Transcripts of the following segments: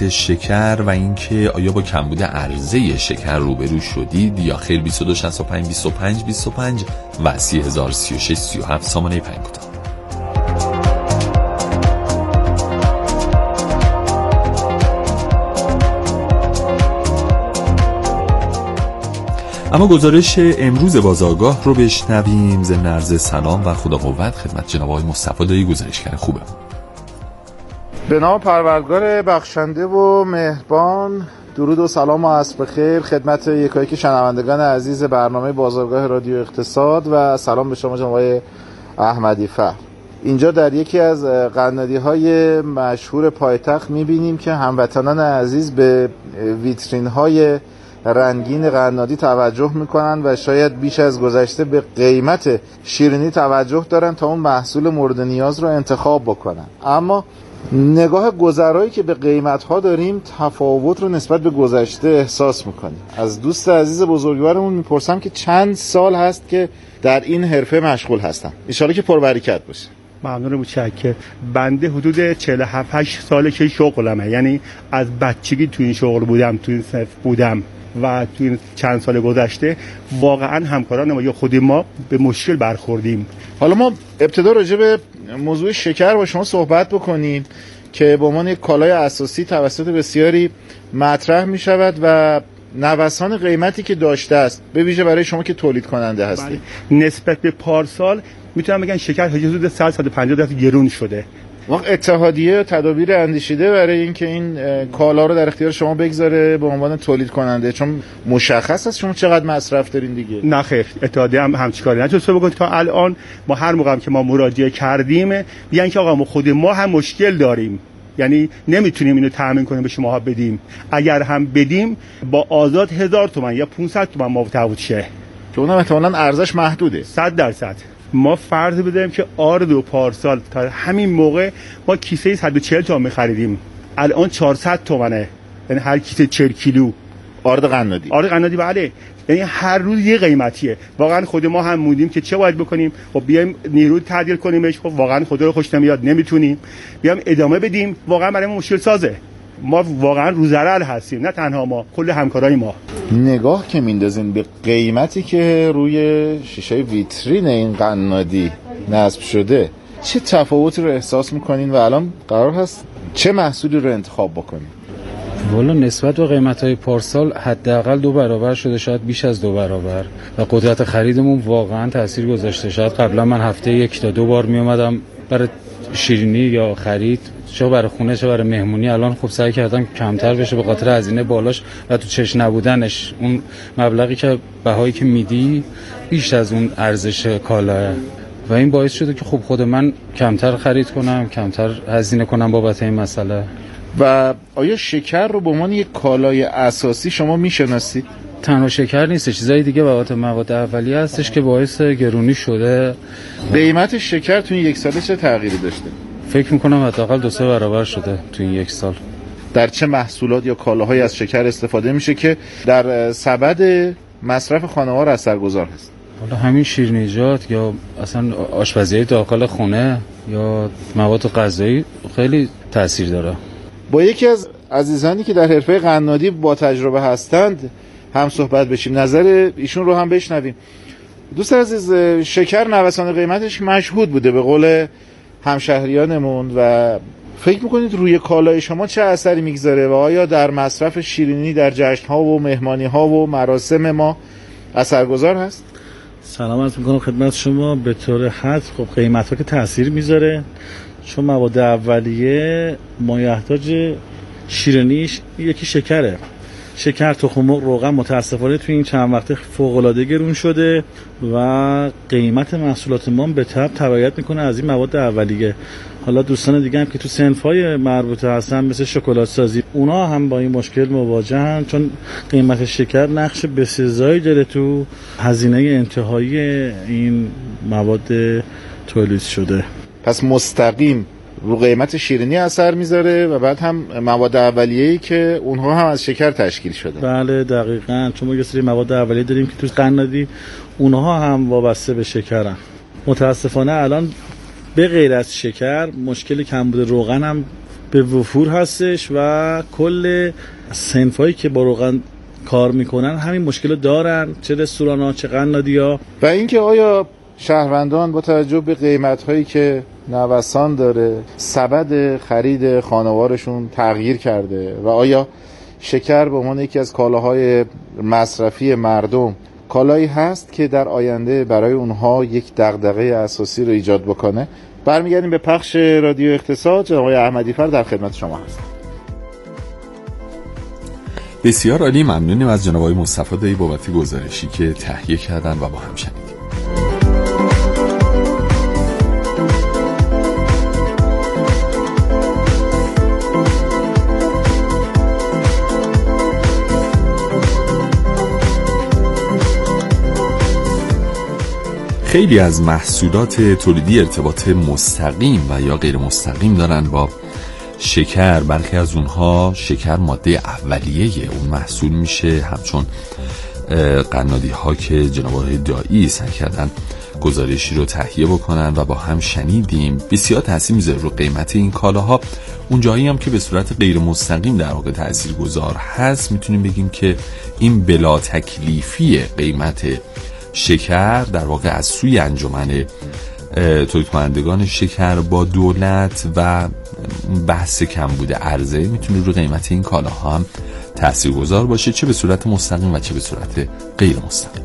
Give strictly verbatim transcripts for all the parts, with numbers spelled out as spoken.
بحث شکر و اینکه آیا با کمبود عرضه شکر روبرو شدید یا خیر. بیست و دو شصت و پنج بیست و پنج بیست و پنج و سی هزار و سی و شش سی و هفت سامانه پیام کوتاه. اما گزارش امروز بازارگاه رو بشنویم. ضمن عرض سلام و خدا قوت خدمت جناب آقای مصطفی دایی، گزارشگر خوبه. به نام پروردگار بخشنده و مهربان، درود و سلام و عصر بخیر خدمت یکایک شنوندگان عزیز برنامه بازارگاه رادیو اقتصاد و سلام به شما جناب آقای احمدی فر. اینجا در یکی از قنادی‌های مشهور پایتخت می‌بینیم که هموطنان عزیز به ویترین‌های رنگین قنادی توجه میکنن و شاید بیش از گذشته به قیمت شیرینی توجه دارن تا اون محصول مورد نیاز رو انتخاب بکنن. اما نگاه گذرایی که به قیمت ها داریم تفاوت رو نسبت به گذشته احساس میکنیم. از دوست عزیز بزرگوارمون میپرسم که چند سال هست که در این حرفه مشغول هستن؟ ان شاءالله که پربرکت باشه. ممنون متشکرم. بنده حدود چهل و هفت هشت ساله که شغلمه، یعنی از بچگی تو این شغل بودم، تو این صف بودم و تو این چند سال گذشته واقعا همکاران ما یا خود ما به مشکل برخوردیم. حالا ما ابتدا راجع به موضوع شکر با شما صحبت بکنیم که به عنوان یک کالای اساسی توسط بسیاری مطرح می شود و نوسان قیمتی که داشته است، به ویژه برای شما که تولید کننده هستید. نسبت به پارسال میتونم بگم شکر حدود صد تا صد و پنجاه درصد گرون شده. وقت اتحادیه تدابیر اندیشیده برای اینکه این کالا رو در اختیار شما بگذاره به عنوان تولید کننده، چون مشخص است شما چقدر مصرف دارین دیگه؟ نه خیر، اتحادیه هم همچین کاری نتونسته بکنه تا الان. ما هر موقع که ما مراجعه کردیم میگن که آقا ما خود ما هم مشکل داریم، یعنی نمیتونیم اینو تامین کنیم به شماها بدیم. اگر هم بدیم با آزاد هزار تومان یا پانصد تومان ما تعهد شه که اونم احتمالاً ارزش محدوده. صد درصد. ما فرض بدیم که آرد و پارسال تا همین موقع ما کیسه صد و چهل تومان می‌خریدیم، الان چهارصد تومانه، یعنی هر کیسه چهل کیلو آرد قنادی. آرد قنادی بله، یعنی هر روز یه قیمتیه. واقعا خود ما هم موندیم که چه باید بکنیم. خب بیایم نیرو تعدیل کنیمش، خب واقعا خدا رو خوش نمیاد، نمیتونیم. بیایم ادامه بدیم، واقعا برای ما مشکل سازه. ما واقعا رو ضرر هستیم، نه تنها ما، کل همکارای ما. نگاه که میندازین به قیمتی که روی شیشه ویترین این قنادی نصب شده، چه تفاوتی رو احساس میکنین و الان قرار هست چه محصولی رو انتخاب بکنین؟ والا نسبت به قیمت‌های پارسال حداقل دو برابر شده، شاید بیش از دو برابر، و قدرت خریدمون واقعا تاثیر گذاشته. شاید قبلا من هفته یک تا دو بار می اومدم برای شیرینی یا خرید، چه برای خونه چه برای مهمونی. الان خب سعی کردم کمتر بشه به خاطر هزینه بالاش و تو چش نبودنش. اون مبلغی که بهایی که میدی بیش از اون ارزش کالاه و این باعث شده که خب خود من کمتر خرید کنم، کمتر هزینه کنم بابت این مسئله. و آیا شکر رو به عنوان یک کالای اساسی شما میشناسید؟ تنها شکر نیست، چیزای دیگه بابت مواد اولیه هستش که باعث گرونی شده. قیمت شکر تو این یک سال چه تغییری داشته؟ فکر میکنم حداقل دو سه برابر شده تو این یک سال. در چه محصولات یا کالاهایی از شکر استفاده میشه که در سبد مصرف خانه‌ها را اثرگذار هست؟ حالا همین شیرینیجات یا اصلا آشپزی داخل خونه یا مواد غذایی خیلی تاثیر داره. با یکی از عزیزانی که در حرفه قنادی با تجربه هستند هم صحبت بشیم، نظر ایشون رو هم بشنویم. دوست عزیز، شکر نوسان قیمتش مشهود بوده به قول همشهریانمون و فکر میکنید روی کالای شما چه اثری میگذاره و آیا در مصرف شیرینی در جشن‌ها و مهمانی‌ها و مراسم ما اثرگذار هست؟ سلام عرض میکنم خدمت شما. به طور حد خب قیمت‌ها که تاثیر میذاره، چون مواد اولیه مایحتاج شیرینیش یکی شکره. شکر، تخم مرغ، روغن متاسفانه توی این چند وقته فوق‌العاده گرون شده و قیمت محصولات ما به تبع تبعیت میکنه از این مواد اولیه. حالا دوستان دیگه هم که تو صنف‌های مربوطه هستن مثل شکلات سازی، اونا هم با این مشکل مواجهن، چون قیمت شکر نقش بسزایی داره تو هزینه انتهایی این مواد تولید شده. پس مستقیم رو قیمت شیرینی اثر میذاره و بعد هم مواد اولیه‌ای که اونها هم از شکر تشکیل شده. بله دقیقاً، چون ما یه سری مواد اولیه داریم که تو قنادی اونها هم وابسته به شکرن. متاسفانه الان به غیر از شکر مشکل کمبود روغن هم به وفور هستش و کل صنفایی که با روغن کار میکنن همین مشکل دارن، چه رستوران ها چه قنادی ها. و اینکه آیا شهروندان با توجه به قیمت هایی که نوسان داره سبد خرید خانوارشون تغییر کرده و آیا شکر به عنوان یکی از کالاهای مصرفی مردم کالایی هست که در آینده برای اونها یک دغدغه اساسی رو ایجاد بکنه؟ برمیگردیم به پخش رادیو اقتصاد. جناب آقای احمدی‌فر در خدمت شما هست. بسیار عالی، ممنونیم از جناب آقای مصطفی دایی بابت گزارشی که تهیه کردن و با هم شنیدیم. خیلی از محصولات تولیدی ارتباط مستقیم و یا غیر مستقیم دارن با شکر. برخی از اونها شکر ماده اولیه اون محصول میشه، همچون قنادی ها که جناب آقای دایی سعی کردن گزارشی رو تهیه بکنن و با هم شنیدیم. بسیار تاثیر میذاره رو قیمت این کالاها. اون جایی هم که به صورت غیر مستقیم در واقع تاثیرگذار هست، میتونیم بگیم که این بلا تکلیفی قیمت شکر در واقع از سوی انجمن تولید کنندگان شکر با دولت و بحث کمبود عرضه میتونه رو قیمت این کالاها هم تاثیرگذار باشه، چه به صورت مستقیم و چه به صورت غیر مستقیم.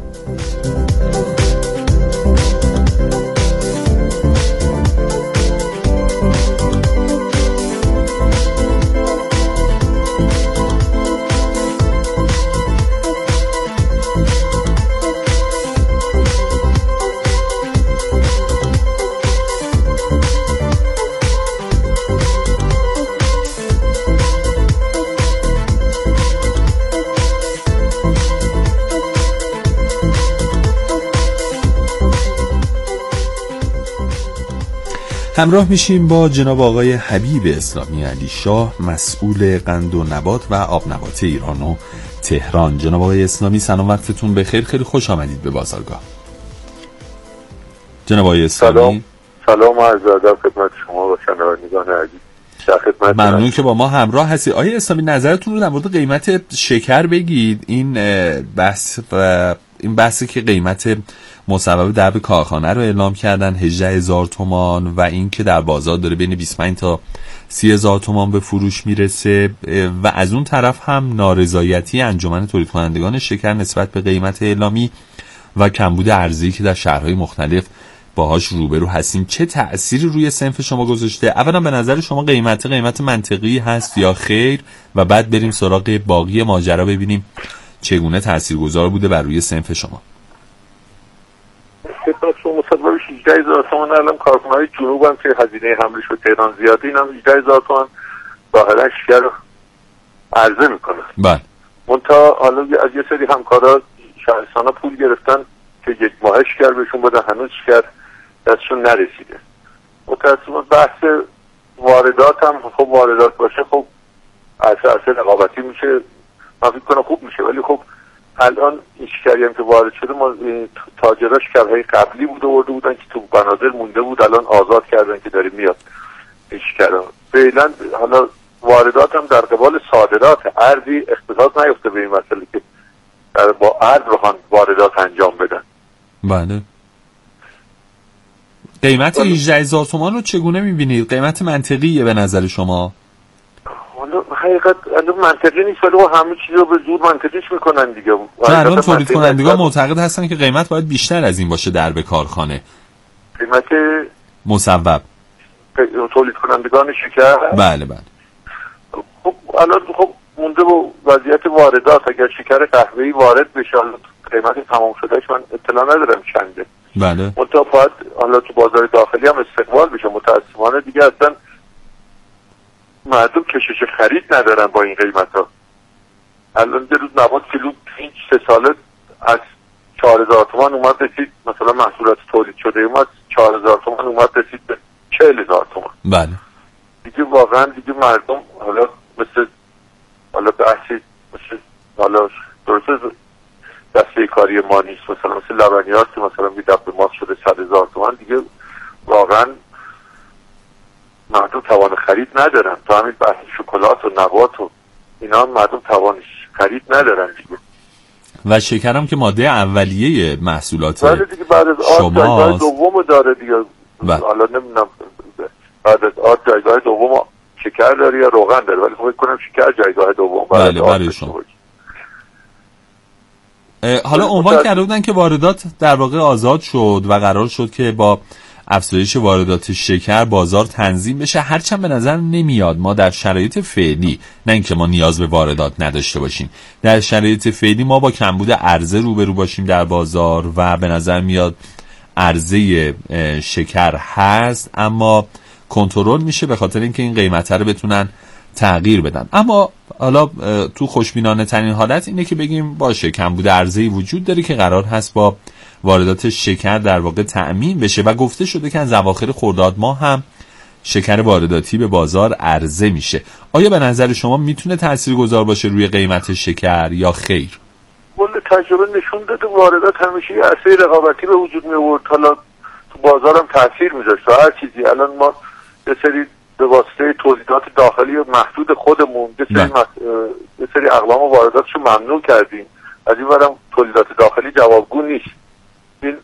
همراه میشیم با جناب آقای حبیب اسلامی علی شاه، مسئول قند و نبات و آب نبات ایران و تهران. جناب آقای اسلامی سلام، وقتتون بخیر، خیلی خوش آمدید به بازارگاه. جناب آقای اسلامی سلام، سلام و عرض ادب خدمت شما و شنوندگان عزیز. در خدمت. ممنون که با ما همراه هستید. آقای اسلامی نظرتون رو در مورد قیمت شکر بگید. این بحث و این بحثی که قیمت مصوبه درب کارخانه رو اعلام کردن هجده هزار تومان و این که در بازار داره بین بیست و پنج تا سی هزار تومان به فروش میرسه و از اون طرف هم نارضایتی انجمن تولید کنندگان شکر نسبت به قیمت اعلامی و کمبود عرضه‌ای که در شهرهای مختلف باهاش روبرو هستیم، چه تأثیری روی صنف شما گذاشته؟ اولا به نظر شما قیمت قیمت منطقی هست یا خیر؟ و بعد بریم سراغ باقی ماجرا ببینیم چگونه تاثیرگذار بوده بر روی صنف شما. خدمت شما مصوبه هجده هزار تومان الان کارخانه‌های جنوب هم که هزینه حملش به تهران زیاده، این هم هجده هزار تومان ظاهرا شکر رو عرضه میکنه. بله. منتها حالا از یه سری همکارا شهرستانا پول گرفتن که یک ماه شکر بهشون بدن، هنوز شکر دستشون نرسیده. متأسفانه بحث واردات هم خب واردات باشه خب اصل اصل رقابتی میشه، من فکر کنم خوب میشه، ولی خب الان این شکری هم که وارد شده ما تاجرها شکرهای قبلی بوده ورده بودن که تو بنادر مونده بود، الان آزاد کردن که داره میاد این شکرها. فعلا حالا واردات هم در قبال صادرات، ارزی اقتصاد نیفته به این مسئله که با ارز بخوان واردات انجام بدن. بله. قیمت هجده هزار تومان رو چگونه میبینید؟ قیمت منطقیه به نظر شما؟ حالا حقیقت منطقی نیست، ولی همه چیز رو به زور منطقیش میکنن دیگه. الان تولید کنندگان معتقد هستن که قیمت باید بیشتر از این باشه در به کارخانه. قیمت مصوب تولید کنندگان شکر؟ بله بله. خب الان خب مونده با وضعیت واردات، اگر شکر قهوه‌ای وارد بشه قیمت تمام شدهش من اطلاع ندارم چنده. بله. منتها باید حالا تو بازار داخلی هم استقبال بشه. متاسفانه دیگه اصلا مردم کشش خرید ندارن با این قیمت ها. الان یه روز نبات کیلو این سه ساله از چهار هزار تومان اومد رسید، مثلا محصولات تولید شده اومد چهار هزار تومان اومد رسید به چهل هزار تومان. بله. دیگه واقعا دیگه مردم حالا مثل حالا بحثی مثل حالا درسته دسته کاری ما نیست، مثلا مثل لبنیات که مثلا بی دب ماست شده صد هزار تومان، دیگه واقعا مردم توان خرید ندارن. تو همین بحث شکلات و نبات و اینا مردم توان خرید ندارن دیگه. و شکرم که ماده اولیه محصولات ولی دیگه بعد از آرد جایگاه دوم داره دیگه. حالا نمیدونم بعد از آرد جایگاه دوم شکر داره یا روغن داره، ولی فکر کنم شکر جایگاه دوم بله برای شما. حالا عنوان کرده بودن که واردات در واقع آزاد شد و قرار شد که با افزایش واردات شکر بازار تنظیم بشه. هرچند به نظر نمیاد ما در شرایط فعلی، نه اینکه ما نیاز به واردات نداشته باشیم، در شرایط فعلی ما با کمبود عرضه روبرو باشیم در بازار و به نظر میاد عرضه شکر هست اما کنترل میشه به خاطر اینکه این قیمت رو بتونن تغییر بدن. اما حالا تو خوشبینانه ترین حالت اینه که بگیم باشه کمبود عرضه‌ای وجود داره که قرار هست با واردات شکر در واقع تأمین بشه و گفته شده که از اواخر خرداد ماه هم شکر وارداتی به بازار عرضه میشه. آیا به نظر شما میتونه تاثیرگذار باشه روی قیمت شکر یا خیر؟ والا تجربه نشون داده واردات همیشه یه اثر رقابتی به وجود می آورد، حالا تو بازار هم تاثیر میذاشت هر چیزی. الان ما یه سری به واسطه تولیدات داخلی و محدود خودمون یه سری مس... یه سری اقلام و وارداتشو ممنوع کردیم، از این برم تولیدات داخلی جوابگو نیست. این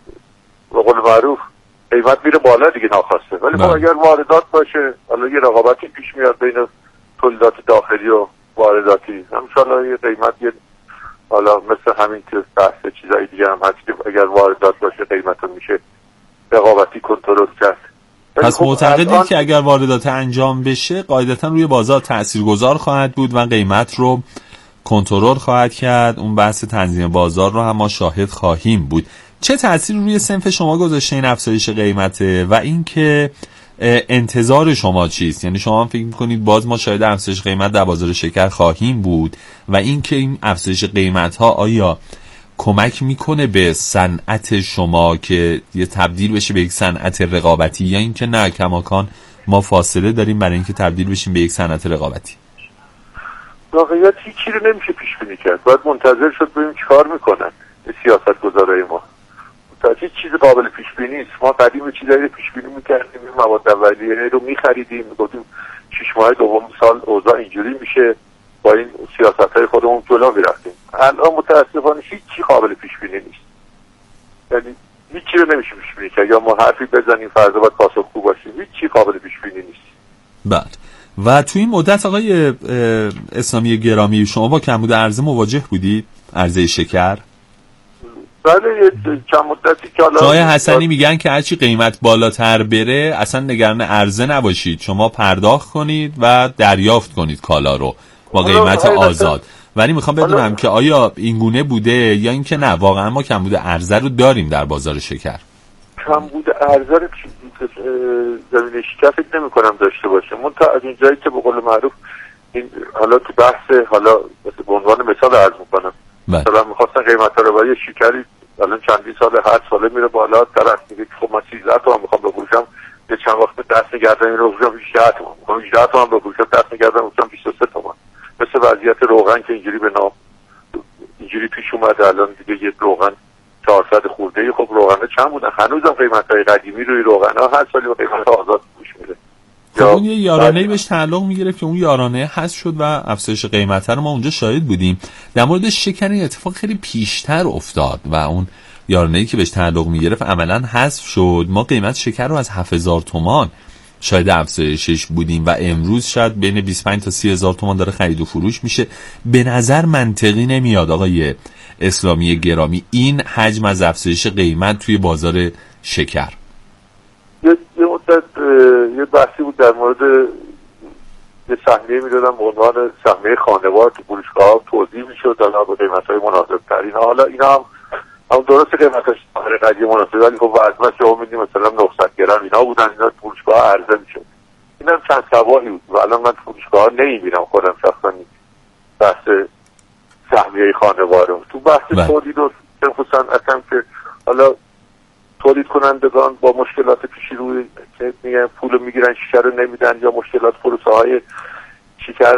به قول معروف قیمت میره بالا دیگه ناخواسته. ولی خب اگر واردات باشه حالا یه رقابتی پیش میاد بین تولیدات داخلی و وارداتی، همچنان یه قیمت یه حالا مثل همین که بحث چیزای دیگه هم هست که اگر واردات باشه قیمت رو میشه رقابتی کنترل کرد. پس معتقدید که اگر واردات انجام بشه قاعدتا روی بازار تاثیرگذار خواهد بود و قیمت رو کنترل خواهد کرد. اون بحث تنظیم بازار رو هم ما شاهد خواهیم بود. چه تأثیری روی صنف شما گذاشته این افزایش قیمته و اینکه انتظار شما چیست؟ یعنی شما فکر می‌کنید باز ما شاهد افزایش قیمت در بازار شکر خواهیم بود و اینکه این افزایش قیمت‌ها آیا کمک میکنه به صنعت شما که یه تبدیل بشه به یک صنعت رقابتی یا اینکه نه کماکان ما فاصله داریم برای اینکه تبدیل بشیم به یک صنعت رقابتی؟ واقعیت هیچی رو نمیشه پیش بینی کرد. باید منتظر شد ببینیم چیکار میکنن سیاستگزارای ما. هیچ چیز قابل پیش بینی نیست. ما قدیم چیزایی رو پیش بینی میکردیم، مواد اولیه رو میخریدیم، میگفتیم شش ماه دوم سال اوضاع اینجوری میشه، با این سیاست‌های خودمون جلو می‌رفتیم. الان متأسفانه هیچ چی قابل پیش بینی نیست. یعنی هیچ چی رو نمیشه پیش بینی کرد. یا ما حرفی بزنیم فردا باید پاسخگو باشیم. هیچ چی قابل پیش بینی نیست. بله. و توی این مدت آقای اسلامی گرامی شما با کمبود عرضه مواجه بودید؟ عرضه شکر؟ بله چند مدتی که حالا جای حسنی میگن که هرچی قیمت بالاتر بره اصلا نگران عرضه نباشید، شما پرداخت کنید و دریافت کنید کالا رو با قیمت آزاد. ولی میخوام بدونم که آیا این گونه بوده یا اینکه نه واقعا ما کمبود عرضه رو داریم در بازار شکر؟ کمبود عرضه رو زمین شکر فکر نمی کنم داشته باشه. من تا از اینجایی که به قول معروف این حالا تو بحث حالا به عنوان مثال عرض میکنم، مثلا میخواستن قیمت ها رو برای شکری الان چندین سال هر ساله میره بالا، طرف میگه خب من سیزده تومن میخوام بفروشم، یه چند وقت دست نگردم این رو بفروشم هجده تومن، میخوام هجده تومن بفروشم دست نگردم بفروشم بیست و سه تومن. مثل وضعیت روغن که اینجوری به نام اینجوری پیش اومده. الان دیگه یه روغن چهارصد خورده ای. خب روغن چند بودن؟ هنوزم قیمت‌های قدیمی روی روغن ها هر سالی با قیمت آزاد پوش میره. خب اون یه یارانه‌ای بهش تعلق میگیره که اون یارانه حذف شد و افزایش قیمت رو ما اونجا شاهد بودیم. در مورد شکر این اتفاق خیلی پیشتر افتاد و اون یارانه‌ای که بهش تعلق میگرفت عملاً حذف شد. ما قیمت شکر رو از هفت هزار تومان شاید افزایشش بودیم و امروز شاید بین بیست و پنج تا سی هزار تومان داره خرید و فروش میشه. به نظر منطقی نمیاد آقای اسلامی گرامی این حجم از افزایش قیمت توی بازار شکر. یه مدت یه بحثی بود در مورد یه سهمیه میدادن به عنوان سهمیه خانوار تو فروشگاه ها توزیع میشد حالا به قیمت‌های مناسب ترین. حالا اینا هم هم درست قیمتش آره قضیه مناسب، ولی خب وزنش شما میدیم مثلا نهصد گرم اینا بودن، اینا تو فروشگاه عرضه میشد. این هم چند سوالی بود و الان من تو فروشگاه ها نمیبینم خودم شخصا بحث سهمیه خانوار رو. تو بحث تولید و خصوصا اصلا که حالا تولید کنندگان با مشکلات پیشی روی که میگن پول میگیرن شکر رو نمیدن یا مشکلات پروسه های شکر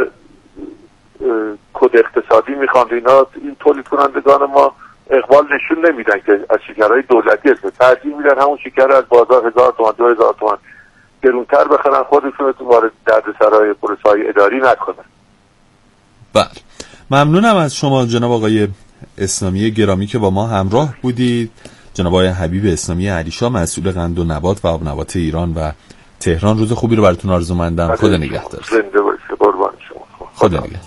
کد اقتصادی میخوان، اینا این تولید کنندگان ما اقبال نشون نمیدن که از شکرهای دولتی اسم ترجیح میدن همون شکر از بازار هزار تومان دو هزار تومان گرونتر بخرن، خودشون تو وارد دردسرای پروسه‌های اداری نکنن. بله، ممنونم از شما جناب آقای اسلامی گرامی که با ما همراه بودید. جناب آقای حبیب اسلامی علیشا، مسئول قند و نبات و آب نبات ایران و تهران، روز خوبی رو براتون آرزومندم. خدا نگهدار. زنده باشید. قربان شما. خدا نگهدار.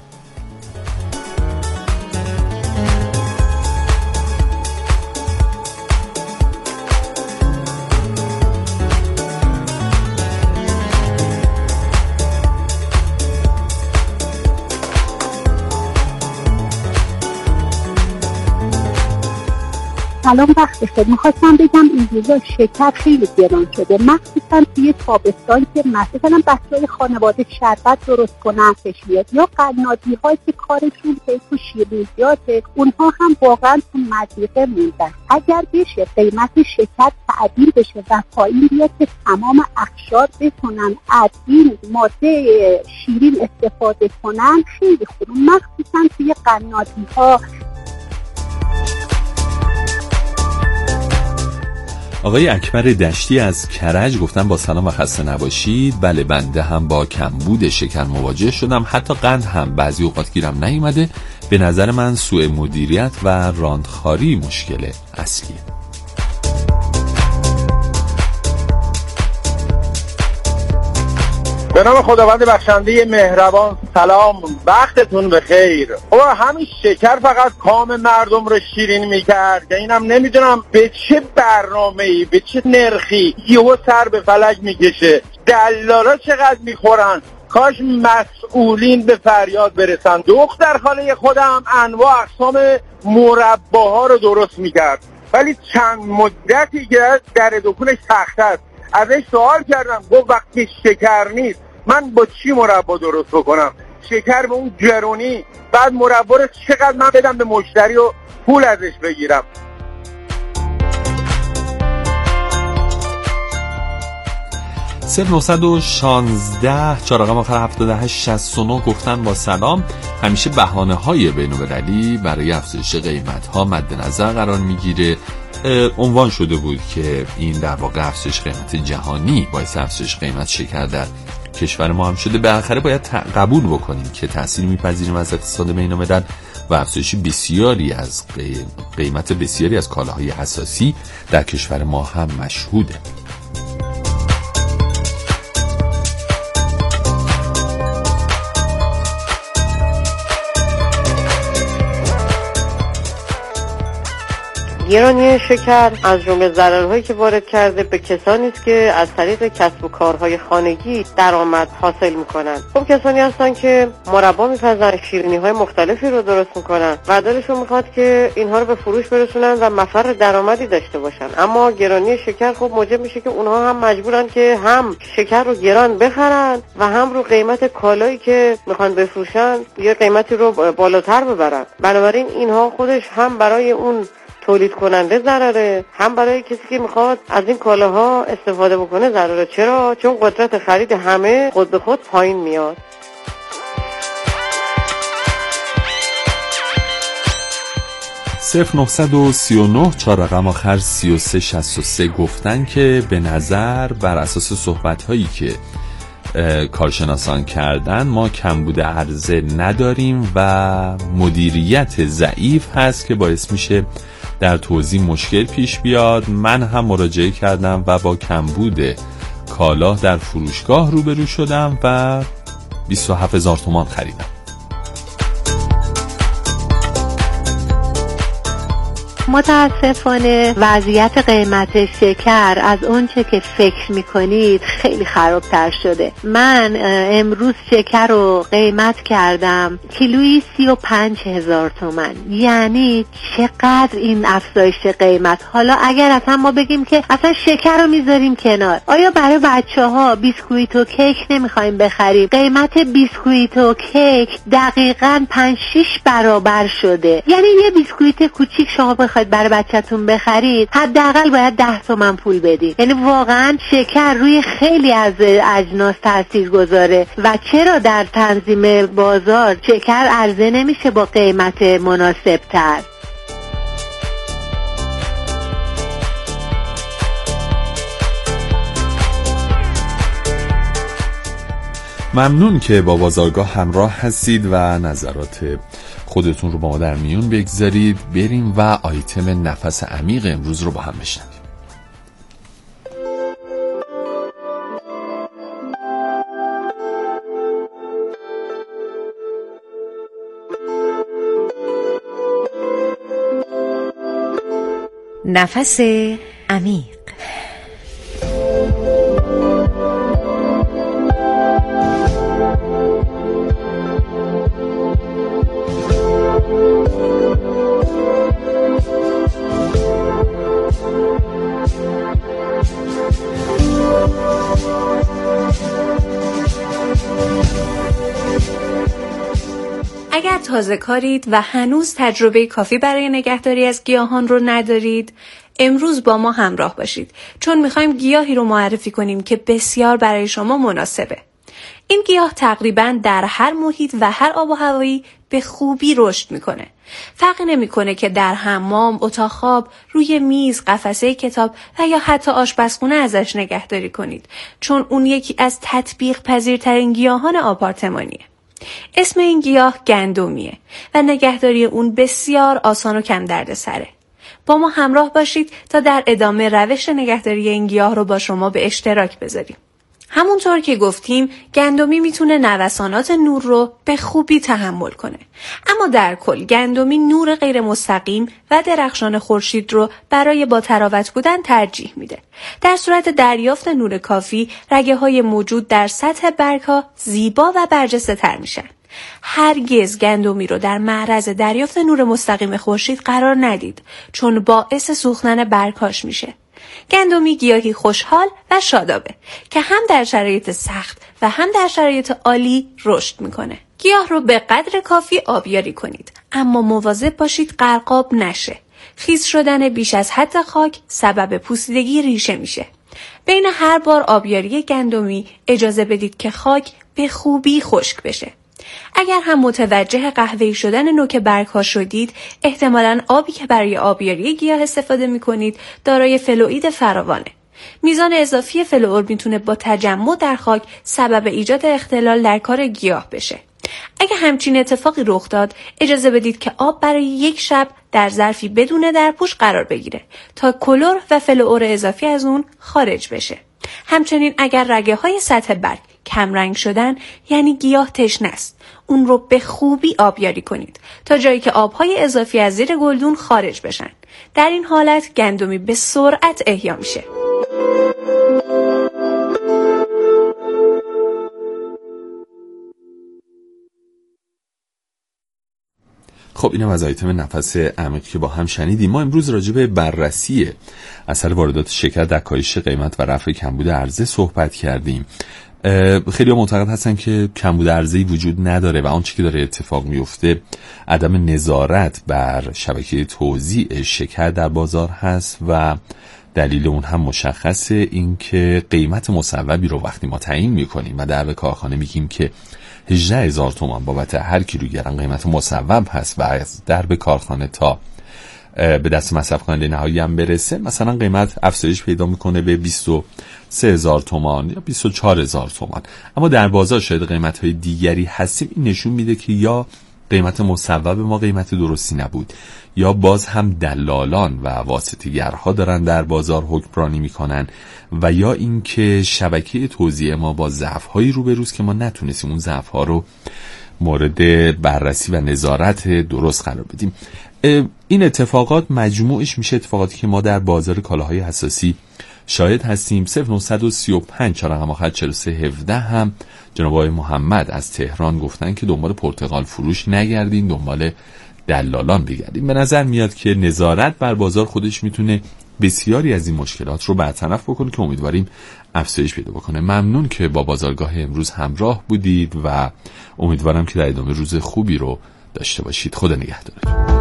سلام، وقت بخیر. میخواستم بگم این روزا شکر خیلی گران شده، مخصوصا توی تابستان که مثلا بچه‌های خانواده شربت درست کنن تشویق یا قنادی هایی که کارشون حیث و شیرینیاته، اونها هم واقعا تو مضیقه موندن. اگر بشه قیمت شکر تعدیل بشه و پایین بیاد که تمام اقشار بتونن از این ماده شیرین استفاده کنن خیلی خوبه، مخصوصا توی قنادی ها. آقای اکبر دشتی از کرج گفتن با سلام و خسته نباشید. بله، بنده هم با کمبود شکر مواجه شدم، حتی قند هم بعضی اوقات گیرم نیومده. به نظر من سوء مدیریت و راندخاری مشکل اصلیه. به نام خداوند بخشنده مهربان، سلام، وقتتون بخیر. او همین شکر فقط کام مردم رو شیرین میکرد که اینم نمیدونم به چه برنامه‌ای به چه نرخی یهو سر به فلک میکشه. دلالا چقدر میخورن، کاش مسئولین به فریاد برسن. دختر خاله خودم انواع اقسام مرباها رو درست میکرد، ولی چند مدتی که در دکونش تخته است. ازش سوال کردم، گفت وقتی شکر نیست من با چی مربا درست بکنم؟ شکر به اون گرونی، بعد مربا رو چقدر من بدم به مشتری و پول ازش بگیرم؟ صفر نهصد و شانزده چهار رقم آخر هفتاد و هشت شصت و نه گفتن با سلام. همیشه بهانه های بین‌المللی برای افزایش قیمت ها مد نظر قرار میگیره. عنوان شده بود که این در واقع افزایش قیمت جهانی باعث افزایش قیمت شکر در کشور ما هم شده. بالاخره باید قبول بکنیم که تأثیر میپذیریم از اقتصاد بین‌الملل و افزایش بسیاری از قیمت بسیاری از کالاهای اساسی در کشور ما هم مشهوده. گرانی شکر از جمله ضررهایی که وارد کرده به کسانی است که از طریق کسب و کارهای خانگی درآمد حاصل میکنن. خب کسانی هستن که مربا میپزن، شیرینی های مختلفی رو درست میکنن و دلشون میخواد که اینها رو به فروش برسونن و مفر درآمدی داشته باشن. اما گرانی شکر خب موجب میشه که اونها هم مجبورن که هم شکر رو گران بخرن و هم رو قیمت کالایی که میخوان بفروشن یه قیمتی رو بالاتر ببرن. بنابراین اینها خودش هم برای اون تولید کننده ضرره، هم برای کسی که میخواد از این کالاها استفاده بکنه ضرره. چرا؟ چون قدرت خرید همه خود به خود پایین میاد. صفر نهصد و سی و نه چهار رقم آخر سی و سه شصت و سه گفتن که به نظر بر اساس صحبت‌هایی که کارشناسان کردن ما کمبود عرضه نداریم و مدیریت ضعیف هست که باعث میشه در توزیع مشکل پیش بیاد. من هم مراجعه کردم و با کمبود کالا در فروشگاه روبرو شدم و بیست و هفت هزار تومان خریدم. متاسفانه وضعیت قیمت شکر از اونچه که فکر میکنید خیلی خرابتر شده. من امروز شکر رو قیمت کردم کیلویی سی و پنج هزار تومن. یعنی چقدر این افزایش قیمت. حالا اگر اصلا ما بگیم که اصلا شکر رو میذاریم کنار، آیا برای بچه ها بیسکویت و کیک نمیخوایم بخریم؟ قیمت بیسکویت و کیک دقیقاً پنج شش برابر شده. یعنی یه بیسکویت کوچیک شما بخواید برای بچه‌تون بخرید حداقل باید ده تومن پول بدید. یعنی واقعا شکر روی خیلی از اجناس تاثیر گذاره و چرا در تنظیم بازار شکر عرضه نمیشه با قیمت مناسب تر؟ ممنون که با بازارگاه همراه هستید و نظرات خودتون رو با ما در میون بگذارید. بریم و آیتم نفس عمیق امروز رو با هم بشنویم. نفس عمیق. اگر تازه کارید و هنوز تجربه کافی برای نگهداری از گیاهان رو ندارید، امروز با ما همراه باشید، چون میخوایم گیاهی رو معرفی کنیم که بسیار برای شما مناسبه. این گیاه تقریباً در هر محیط و هر آب و هوایی به خوبی رشد میکنه. فرقی نمیکنه که در حمام، اتاق خواب، روی میز، قفسه کتاب و یا حتی آشپزخونه ازش نگهداری کنید، چون اون یکی از تطبیق پذیرترین گیاهان آپارتمانیه. اسم این گیاه گندمیه و نگهداری اون بسیار آسان و کم دردسره. با ما همراه باشید تا در ادامه روش نگهداری این گیاه رو با شما به اشتراک بذاریم. همونطور که گفتیم گندمی میتونه نوسانات نور رو به خوبی تحمل کنه، اما در کل گندمی نور غیر مستقیم و درخشان خورشید رو برای با تراوت بودن ترجیح میده. در صورت دریافت نور کافی رگه های موجود در سطح برگ ها زیبا و برجسته تر میشن. هرگز گندمی رو در معرض دریافت نور مستقیم خورشید قرار ندید، چون باعث سوختن برگ‌هاش میشه. گندمی گیاهی خوشحال و شادابه که هم در شرایط سخت و هم در شرایط عالی رشد میکنه. گیاه رو به قدر کافی آبیاری کنید، اما مواظب باشید غرقاب نشه. خیس شدن بیش از حد خاک سبب پوسیدگی ریشه میشه. بین هر بار آبیاری گندمی اجازه بدید که خاک به خوبی خشک بشه. اگر هم متوجه قهوه‌ای شدن نوک برگ‌ها شدید، احتمالاً آبی که برای آبیاری گیاه استفاده می‌کنید دارای فلوئید فراوانه. میزان اضافی فلوئور میتونه با تجمع در خاک سبب ایجاد اختلال در کار گیاه بشه. اگه همچین اتفاقی رخ داد، اجازه بدید که آب برای یک شب در ظرفی بدون درپوش قرار بگیره تا کلور و فلوئور اضافی از اون خارج بشه. همچنین اگر رگه های سطح برگ کم رنگ شدن، یعنی گیاه تشنه است. اون رو به خوبی آبیاری کنید تا جایی که آبهای اضافی از زیر گلدون خارج بشن. در این حالت گندمی به سرعت احیا میشه. خب اینم از آیتم نفس عمیق که با هم شنیدیم. ما امروز راجع به بررسی اثر واردات شکر در کاهش قیمت و رفع کمبود عرضه صحبت کردیم. خیلی معتقد هستن که کمبود عرضه‌ای وجود نداره و آنچه که داره اتفاق میفته عدم نظارت بر شبکه توزیع شکر در بازار هست و دلیل اون هم مشخصه، این که قیمت مصوبی رو وقتی ما تعیین میکنیم و در به کارخانه میگیم که هجده هزار تومان بابت هر کیلوگرم قیمت مصوب هست و از در به کارخانه تا به دست مصرف کننده نهایی هم برسه، مثلا قیمت افزایش پیدا میکنه به بیست و سه هزار تومان یا بیست و چهار هزار تومان، اما در بازار شاید قیمت های دیگری هستیم. این نشون میده که یا قیمت مصوب ما قیمت درستی نبود، یا باز هم دلالان و واسطه‌گرها دارن در بازار حکمرانی میکنن، و یا اینکه شبکه توزیع ما با ضعف‌هایی روبروست که ما نتونستیم اون ضعف‌ها رو مورد بررسی و نظارت درست قرار بدیم. این اتفاقات مجموعش میشه اتفاقاتی که ما در بازار کالاهای حساسی شاهد هستیم. صفر نه سه پنج چهار رقم آخر چهل و سه هفده هم جناب آقای محمد از تهران گفتن که دنبال پرتقال فروش نگردین، دنبال دلالان بگردین. به نظر میاد که نظارت بر بازار خودش میتونه بسیاری از این مشکلات رو برطرف بکنه که امیدواریم افزایش پیدا بکنه. ممنون که با بازارگاه امروز همراه بودید و امیدوارم که در ادامه روز خوبی رو داشته باشید. خدا نگهدار.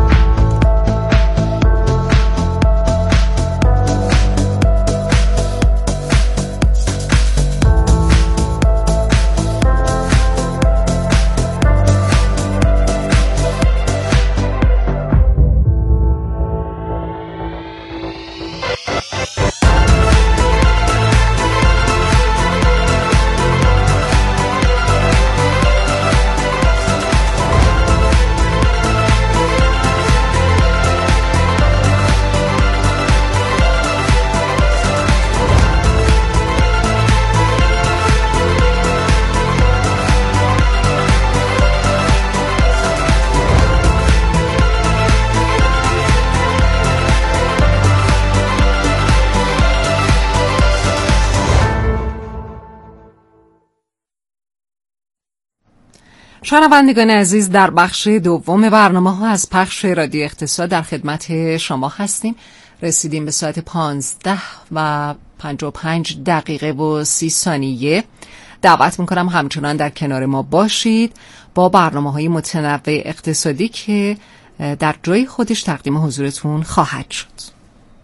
شنوندگان عزیز، در بخش دوم برنامه ها از پخش رادیو اقتصاد در خدمت شما هستیم. رسیدیم به ساعت پانزده و پنجاه و پنج دقیقه و سی ثانیه. دعوت میکنم همچنان در کنار ما باشید با برنامه های متنوع اقتصادی که در جای خودش تقدیم حضورتون خواهد شد.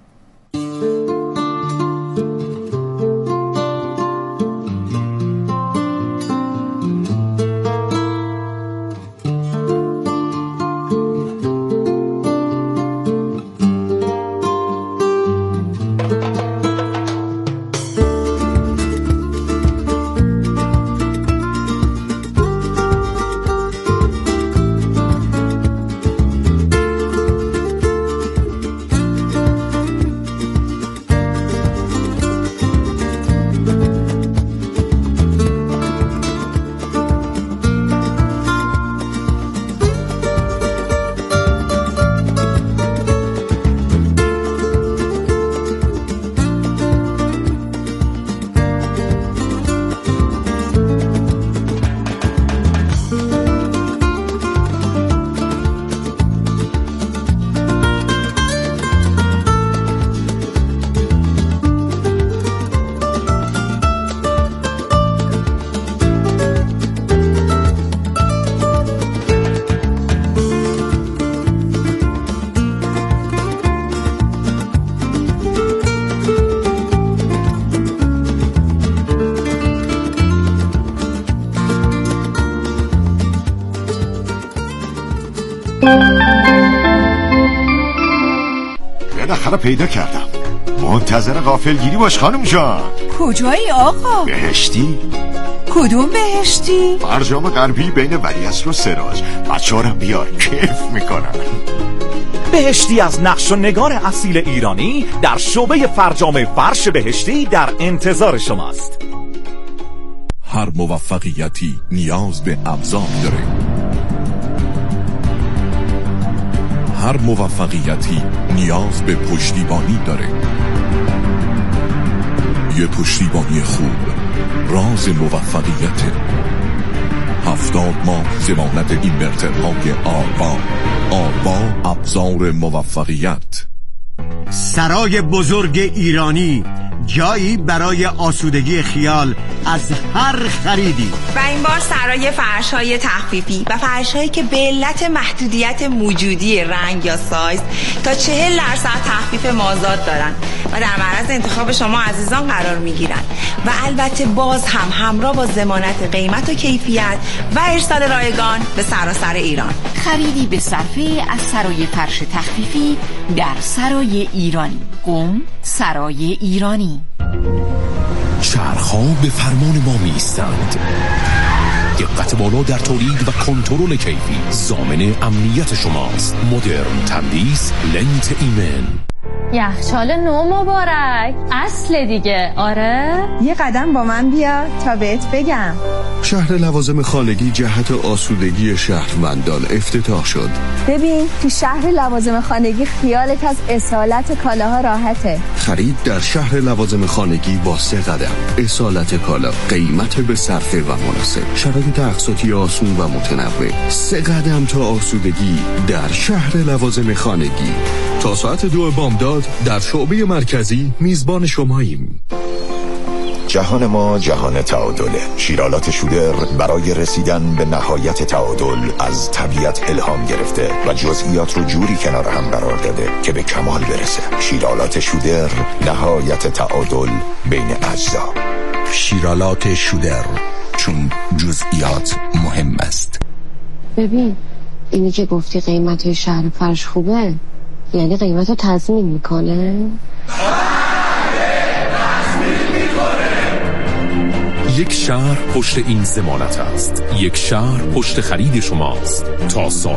بالاخره پیدا کردم. منتظر غافلگیری باش خانم جان. کجایی آقا؟ بهشتی. کدوم بهشتی؟ فرجام غربی بین ولیعصر و سراج. بچه‌هارم بیار، کیف میکنن. بهشتی از نقش و نگار اصیل ایرانی در شعبه فرجام فرش بهشتی در انتظار شماست. هر موفقیتی نیاز به ابزار داره. هر موفقیتی نیاز به پشتیبانی داره. یه پشتیبانی خوب راز موفقیته. هفتاد ماه ضمانت اینورترهای آربا. آربا ابزار موفقیت. سرای بزرگ ایرانی، جایی برای آسودگی خیال از هر خریدی. و این بار سرای فرش‌های تخفیفی و فرش‌هایی که به علت محدودیت موجودی رنگ یا سایز تا چهل درصد تخفیف مازاد دارن و در معرض انتخاب شما عزیزان قرار میگیرن و البته باز هم همراه با ضمانت قیمت و کیفیت و ارسال رایگان به سراسر ایران. خریدی به صرفه از سرای فرش تخفیفی در سرای ایرانی. قم سرای ایرانی. چرخ‌ها به فرمان ما می‌ایستند. دقت بالا در تولید و کنترل کیفی ضامن امنیت شماست. مدرن تندیس لنت ایمن. یخچال نو مبارک. اصل دیگه. آره یه قدم با من بیا تا بهت بگم. شهر لوازم خانگی جهت آسودگی شهروندان افتتاح شد. ببین تو شهر لوازم خانگی خیالت از اصالت کالاها راحته. خرید در شهر لوازم خانگی با سه قدم. اصالت کالا، قیمت به صرفه و مناسب، شرایط اقساطی آسون و متنوع. سه قدم تا آسودگی در شهر لوازم خانگی. تا ساعت دو بامداد در شعبه مرکزی میزبان شماییم. جهان ما جهان تعادله. شیرالات شودر برای رسیدن به نهایت تعادل از طبیعت الهام گرفته و جزئیات رو جوری کنار هم قرار داده که به کمال برسه. شیرالات شودر، نهایت تعادل بین اجزا. شیرالات شودر، چون جزئیات مهم است. ببین اینی که گفتی قیمت شهر فرش خوبه، یعنی قیمت رو تضمین میکنه؟ یک شهر پشت این ضمانت است. یک شهر پشت خرید شماست. تا ساعت